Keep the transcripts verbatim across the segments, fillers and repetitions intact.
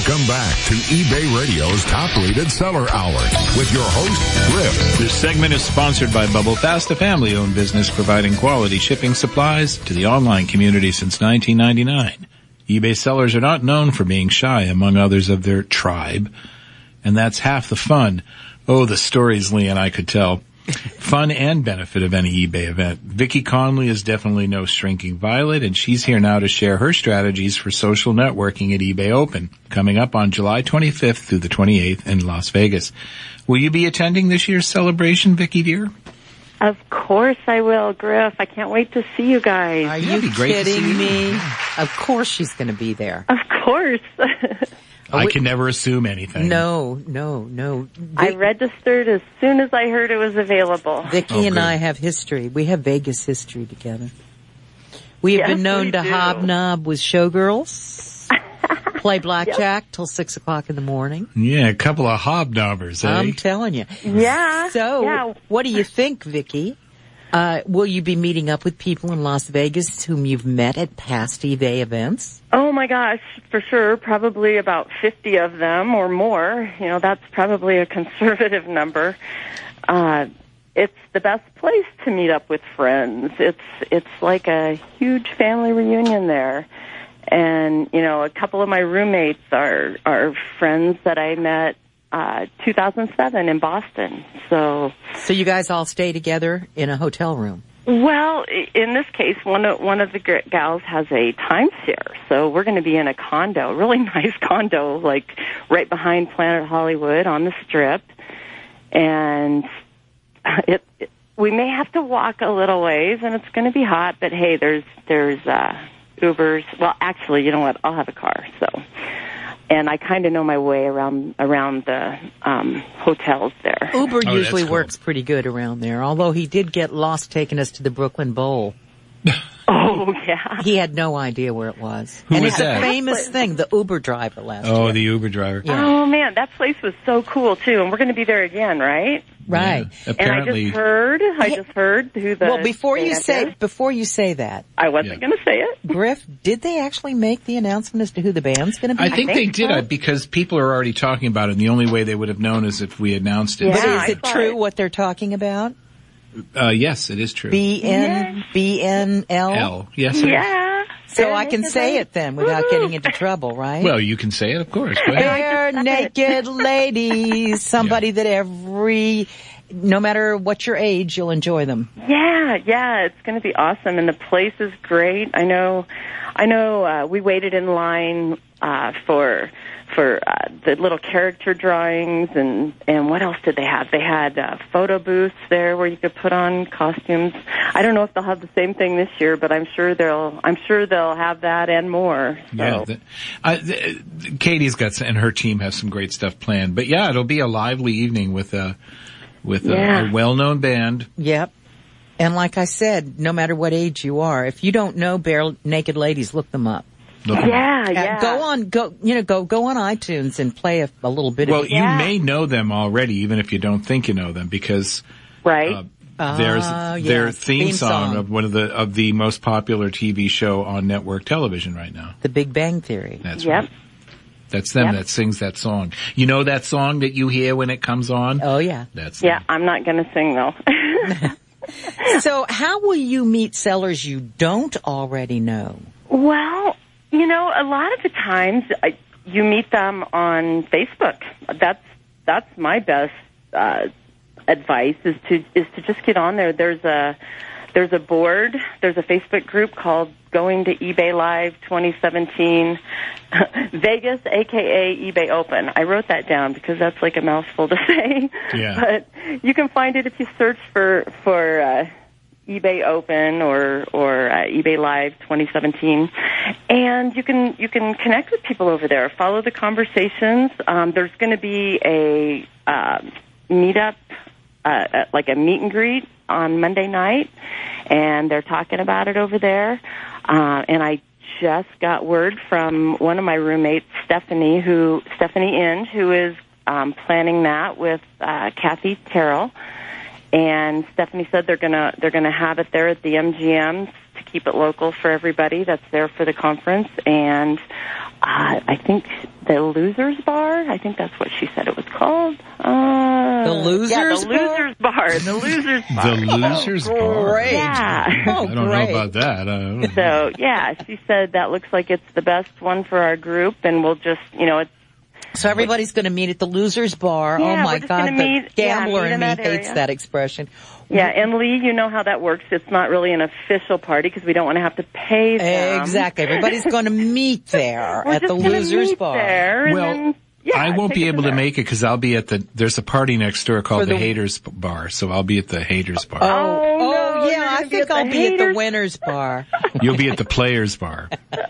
Welcome back to eBay Radio's Top Rated Seller Hour with your host, Griff. This segment is sponsored by Bubble Fast, a family-owned business providing quality shipping supplies to the online community since nineteen ninety-nine. eBay sellers are not known for being shy among others of their tribe, and that's half the fun. Oh, the stories Lee and I could tell. Fun and benefit of any eBay event. Vicki Conley is definitely no shrinking violet, and she's here now to share her strategies for social networking at eBay Open, coming up on July twenty-fifth through the twenty-eighth in Las Vegas. Will you be attending this year's celebration, Vicki dear? Of course I will, Griff. I can't wait to see you guys. Are you kidding me? Of course she's going to be there. Of course. I can never assume anything. No, no, no. Vic- I registered as soon as I heard it was available. Vicki oh, and good. I have history. We have Vegas history together. We have yes, been known we to do. hobnob with showgirls, play blackjack yep. till six o'clock in the morning. Yeah, a couple of hobnobbers, eh? I'm telling you. Yeah. So, yeah. what do you think, Vicki? Uh, will you be meeting up with people in Las Vegas whom you've met at past eBay events? Oh my gosh, for sure. Probably about fifty of them or more. You know, that's probably a conservative number. Uh, it's the best place to meet up with friends. It's, it's like a huge family reunion there. And, you know, a couple of my roommates are, are friends that I met Uh, two thousand seven in Boston. So, so you guys all stay together in a hotel room? Well, in this case, one of one of the gals has a timeshare, so we're going to be in a condo, a really nice condo, like right behind Planet Hollywood on the Strip. And it, it we may have to walk a little ways, and it's going to be hot. But hey, there's there's uh, Ubers. Well, actually, you know what? I'll have a car, so. And I kind of know my way around around the um, hotels there. Uber oh, usually cool. works pretty good around there, although he did get lost taking us to the Brooklyn Bowl. Oh, yeah. He had no idea where it was. Who and was it's that? a famous thing, the Uber driver last Oh, year. the Uber driver. Yeah. Oh, man, that place was so cool, too. And we're going to be there again, right? Right. Yeah. Apparently. And I just heard, I just heard who the... Well, before you band say is. before you say that, I wasn't Yeah. going to say it. Griff, did they actually make the announcement as to who the band's going to be? I think, I think they did so. uh, because people are already talking about it, and the only way they would have known is if we announced it. Yeah. But is I it saw true it. what they're talking about? Uh, yes, it is true. B N B N L? L. Yes, it is. Yeah. So Bare I can naked say ladies. it then without getting into trouble, right? Well, you can say it, of course. Go ahead. Bare naked ladies, somebody that every, no matter what your age, you'll enjoy them. Yeah, yeah, it's going to be awesome, and the place is great. I know, I know. Uh, we waited in line uh, for for uh, the little character drawings, and and what else did they have? They had uh, photo booths there where you could put on costumes. I don't know if they'll have the same thing this year, but I'm sure they'll. I'm sure they'll have that and more. So. Yeah, the, uh, the, Katie's got and her team have some great stuff planned. But yeah, it'll be a lively evening with a with a, Yeah. a well-known band. Yep. And like I said, no matter what age you are, if you don't know Bare Naked Ladies, look them up. Look at Yeah, Uh, yeah. Go on, go, you know, go, go on iTunes and play a, a little bit Well, of it. you Yeah. may know them already, even if you don't think you know them, because Right. uh, there's Ah, their yes, theme, theme song, song. of one of the of the most popular T V show on network television right now. The Big Bang Theory. That's Yep. right. That's them Yep. that sings that song. You know that song that you hear when it comes on? Oh, yeah. That's yeah, them. I'm not going to sing though. So how will you meet sellers you don't already know? Well, you know, a lot of the times I, you meet them on Facebook. That's that's my best uh, advice is to is to just get on there. There's a there's a board. There's a Facebook group called Going to eBay Live twenty seventeen Vegas, aka eBay Open. I wrote that down because that's like a mouthful to say. Yeah. But you can find it if you search for for. Uh, eBay Open or or uh, eBay Live twenty seventeen, and you can you can connect with people over there. Follow the conversations. Um, there's going to be a uh, meetup, uh, like a meet and greet on Monday night, and they're talking about it over there. Uh, and I just got word from one of my roommates, Stephanie, who Stephanie Inge, who is um, planning that with uh, Kathy Terrell. And Stephanie said they're gonna they're gonna have it there at the M G M to keep it local for everybody that's there for the conference. And uh, I think the Losers Bar. I think that's what she said it was called. Uh, The Losers yeah, the Bar? Losers Bar. The Losers Bar. The Losers Bar. Great. Yeah. Oh, I don't great. know about that. Uh, So, yeah, she said that looks like it's the best one for our group, and we'll just, you know, it's So everybody's going to meet at the Losers Bar. Yeah, oh my we're just God, gonna the meet- yeah, gambler meet in in me that hates area. that expression. Yeah, and Lee, you know how that works. It's not really an official party because we don't want to have to pay them. Exactly. Everybody's going to meet there We're at the just gonna Losers meet Bar. There, and Well, then, yeah, I won't take be it able from to there. make it because I'll be at the, there's a party next door called For the, the- Haters Bar, so I'll be at the Haters Bar. Oh, Oh, oh no, you're yeah, I gonna be think at the I'll be at the haters? Winners Bar. You'll be at the Players Bar.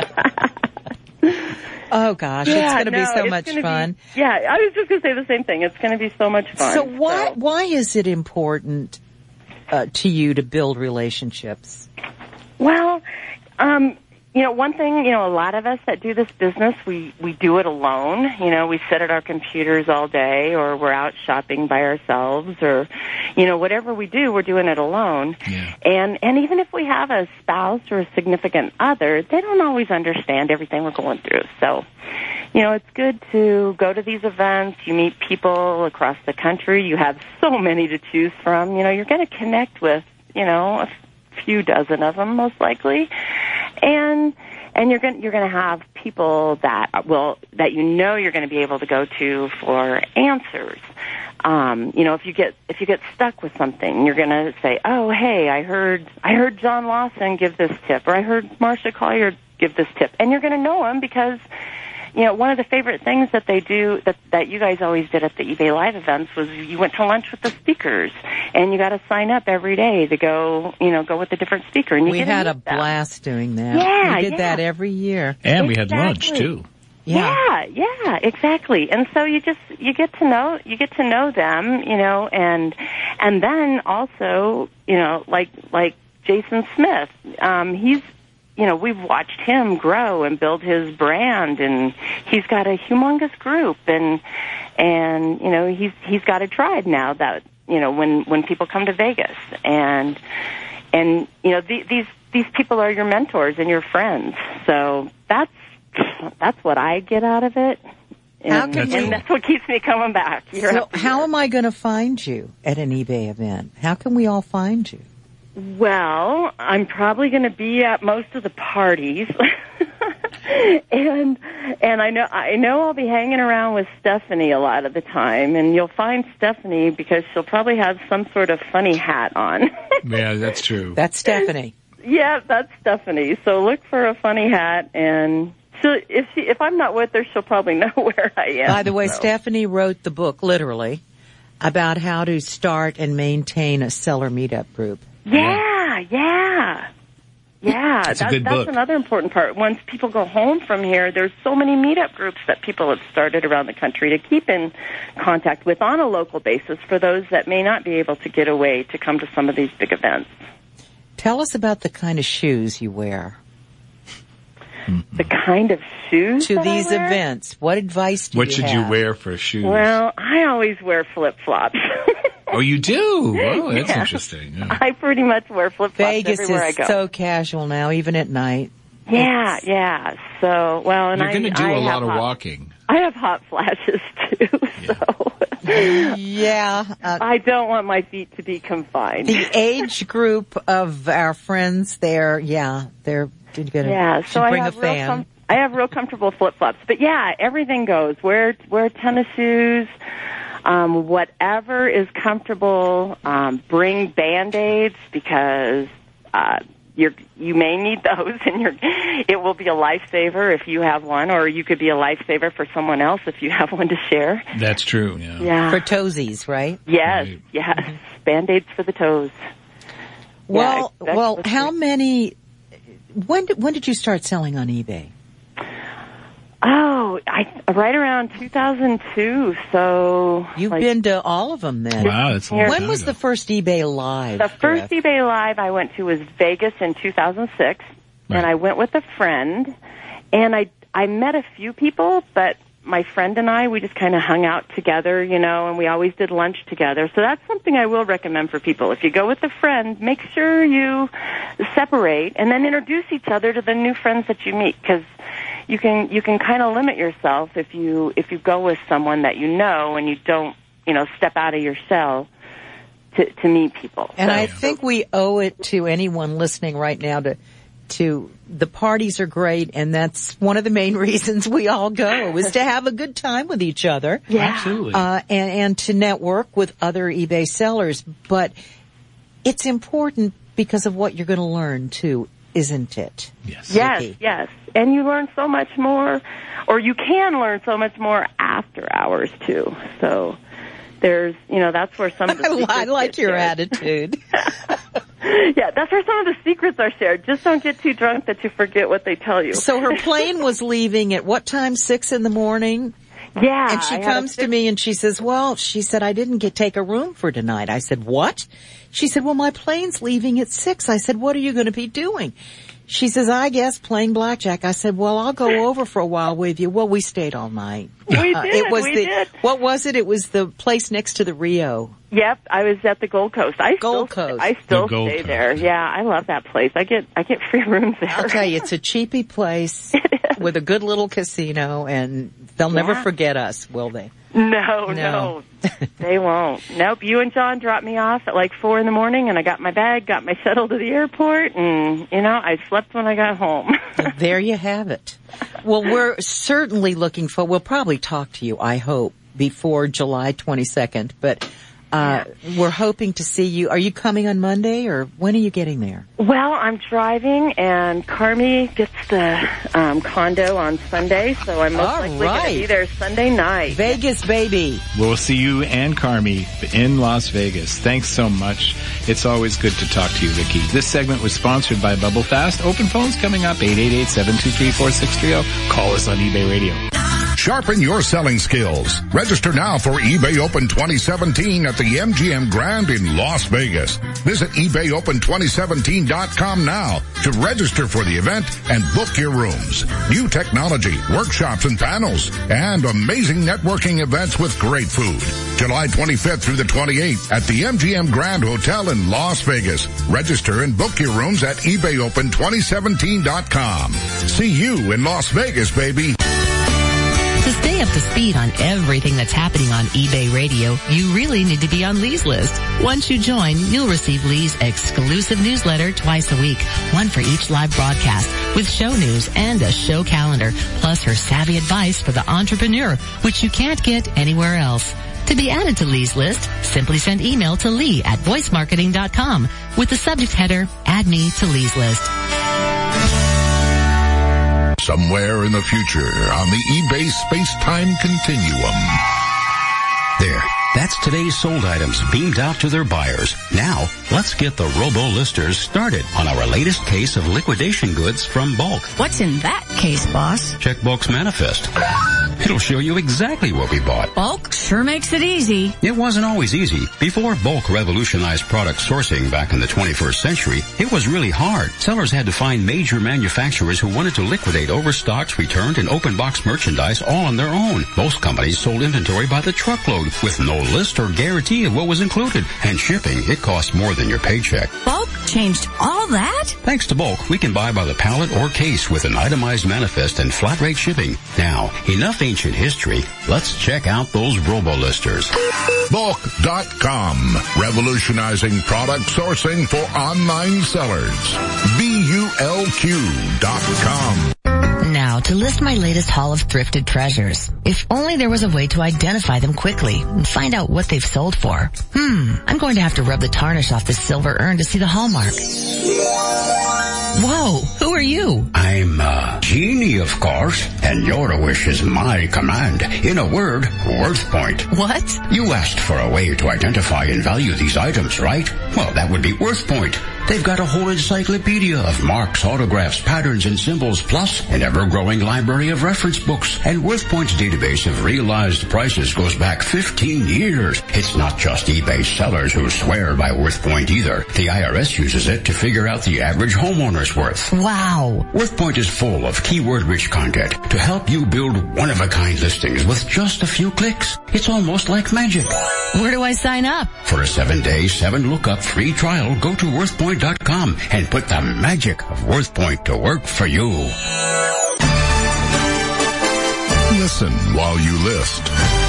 Oh gosh, it's Yeah, going to no, be so it's much gonna fun. Be, yeah, I was just going to say the same thing. It's going to be so much fun. So why why is it important uh, to you to build relationships? Well, um, you know, one thing, you know, a lot of us that do this business, we, we do it alone. You know, we sit at our computers all day, or we're out shopping by ourselves, or, you know, whatever we do, we're doing it alone. Yeah. And, and even if we have a spouse or a significant other, they don't always understand everything we're going through. So, you know, it's good to go to these events. You meet people across the country. You have so many to choose from. You know, you're going to connect with, you know, a few dozen of them, most likely. And and you're going you're going to have people that will that you know you're going to be able to go to for answers. Um, you know, if you get if you get stuck with something, you're going to say, "Oh, hey, I heard I heard John Lawson give this tip, or I heard Marcia Collier give this tip," and you're going to know them because, you know, one of the favorite things that they do, that, that you guys always did at the eBay Live events, was you went to lunch with the speakers, and you got to sign up every day to go, you know, go with a different speaker. And you We get to had a meet them. blast doing that. Yeah, we did yeah. that every year. And we had lunch, Exactly. too. Yeah, yeah, exactly. And so you just you get to know you get to know them, you know, and and then also, you know, like like Jason Smith, um, he's. You know, we've watched him grow and build his brand, and he's got a humongous group, and and you know he's he's got a tribe now that you know when when people come to Vegas, and and you know the, these these people are your mentors and your friends. So that's that's what I get out of it, and, How can and we- that's what keeps me coming back. year So after how year. am I going to find you at an eBay event? How can we all find you? Well, I'm probably going to be at most of the parties, and and I know I know I'll be hanging around with Stephanie a lot of the time, and you'll find Stephanie because she'll probably have some sort of funny hat on. Yeah, that's true. That's Stephanie. Yeah, that's Stephanie. So look for a funny hat, and so if she if I'm not with her, she'll probably know where I am. By the way, so. Stephanie wrote the book, literally, about how to start and maintain a seller meetup group. Yeah, yeah. Yeah, That's a that- good that's book. another important part. Once people go home from here, there's so many meetup groups that people have started around the country to keep in contact with on a local basis for those that may not be able to get away to come to some of these big events. Tell us about the kind of shoes you wear The kind of shoes to that I these wear? events. What advice do What you should have? you wear for shoes? Well, I always wear flip-flops. oh, you do? Oh, that's Yeah. interesting. Yeah. I pretty much wear flip-flops Vegas everywhere I is go. so casual now, even at night. yeah, yeah. So, well, and You're I going to do I a have lot of hot, walking. I have hot flashes too, so Yeah. Uh, I don't want my feet to be confined. the age group of our friends there, yeah, they're going to Yeah, so I bring have a real fan. com- I have real comfortable flip flops, but yeah, everything goes. Wear wear tennis shoes, um, whatever is comfortable. Um, bring Band-Aids because uh, you're you may need those, and you're it will be a lifesaver if you have one, or you could be a lifesaver for someone else if you have one to share. That's true, yeah. Yeah. For toesies, right? yes. Right. Yes. Band-Aids for the toes. Well, Yeah, well, exactly. how many? When did when did you start selling on eBay? Oh, I right around two thousand two. So You've like, been to all of them then. Wow, that's a long When time was ago. the first eBay Live? The first Griff? eBay Live I went to was Vegas in two thousand six, Right. and I went with a friend, and I I met a few people, but my friend and I, we just kind of hung out together, you know, and we always did lunch together. So that's something I will recommend for people. If you go with a friend, make sure you separate and then introduce each other to the new friends that you meet, because you can you can kind of limit yourself if you if you go with someone that you know and you don't, you know, step out of your shell to to meet people. And so, I think we owe it to anyone listening right now to to the parties are great, and that's one of the main reasons we all go is to have a good time with each other. Yeah. Absolutely. Uh, and, and to network with other eBay sellers. But it's important because of what you're going to learn too, isn't it? Yes. Yes, Vicki? yes. And you learn so much more, or you can learn so much more after hours too. So there's, you know, that's where some of the I, secrets I like get your shared. attitude. Yeah, that's where some of the secrets are shared. Just don't get too drunk that you forget what they tell you. So her plane was leaving at what time? Six in the morning? Yeah. And she I had comes a to six- me and she says, well, she said, I didn't get take a room for tonight. I said, what? She said, well, my plane's leaving at six. I said, what are you going to be doing? She says, I guess playing blackjack. I said, well, I'll go over for a while with you. Well, we stayed all night. We Uh, did, it was we the, did. What was it? It was the place next to the Rio. Yep, I was at the Gold Coast. I Gold still, Coast. I still The Gold stay Coast, there. yeah. Yeah, I love that place. I get I get free rooms there. I'll tell you, it's a cheapy place with a good little casino, and they'll never Yeah. forget us, will they? No, No. no, they won't. Nope. You and John dropped me off at like four in the morning, and I got my bag, got my shuttle to the airport, and you know I slept when I got home. There you have it. Well, we're certainly looking for, we'll probably talk to you, I hope, before July twenty-second, but uh we're hoping to see you. Are you coming on Monday, or when are you getting there? Well, I'm driving, and Carmi gets the um, condo on Sunday, so I'm most All likely going right. to be there Sunday night. Vegas, baby. We'll see you and Carmi in Las Vegas. Thanks so much. It's always good to talk to you, Vicki. This segment was sponsored by Bubble Fast. Open phones coming up, eight eight eight, seven two three, four six three zero. Call us on eBay Radio. Sharpen your selling skills. Register now for eBay Open twenty seventeen at the M G M Grand in Las Vegas. Visit ebay open twenty seventeen dot com now to register for the event and book your rooms. New technology, workshops and panels, and amazing networking events with great food. July twenty-fifth through the twenty-eighth at the M G M Grand Hotel in Las Vegas. Register and book your rooms at ebay open twenty seventeen dot com. See you in Las Vegas, baby. To stay up to speed on everything that's happening on eBay Radio, you really need to be on Lee's list. Once you join, you'll receive Lee's exclusive newsletter twice a week, one for each live broadcast, with show news and a show calendar, plus her savvy advice for the entrepreneur, which you can't get anywhere else. To be added to Lee's list, simply send email to Lee at voice marketing dot com with the subject header, Add Me to Lee's list. Somewhere in the future on the eBay space-time continuum. There. That's today's sold items beamed out to their buyers. Now, let's get the robo-listers started on our latest case of liquidation goods from Bulk. What's in that case, boss? Check Bulk's manifest. It'll show you exactly what we bought. Bulk sure makes it easy. It wasn't always easy. Before Bulk revolutionized product sourcing back in the twenty-first century, it was really hard. Sellers had to find major manufacturers who wanted to liquidate overstocked, returned, and open box merchandise all on their own. Most companies sold inventory by the truckload with no list or guarantee of what was included. And shipping, it cost more than your paycheck. Bulk changed all that? Thanks to Bulk, we can buy by the pallet or case with an itemized manifest and flat rate shipping. Now, enough ancient history. Let's check out those robo-listers. Bulk dot com. Revolutionizing product sourcing for online sellers. B U L Q dot com. Now, to list my latest haul of thrifted treasures. If only there was a way to identify them quickly and find out what they've sold for. Hmm, I'm going to have to rub the tarnish off this silver urn to see the hallmark. Whoa, who are you? I'm, uh, Genie, of course, and your wish is my command. In a word, worth point. What? You asked for a way to identify and value these items, right? Well, that would be worth point. They've got a whole encyclopedia of marks, autographs, patterns, and symbols, plus an ever-growing library of reference books. And WorthPoint's database of realized prices goes back fifteen years. It's not just eBay sellers who swear by WorthPoint either. The I R S uses it to figure out the average homeowner's worth. Wow. WorthPoint is full of keyword-rich content to help you build one-of-a-kind listings with just a few clicks. It's almost like magic. Where do I sign up? For a seven-day, seven-lookup free trial, go to worth point dot com and put the magic of WorthPoint to work for you. Listen while you list.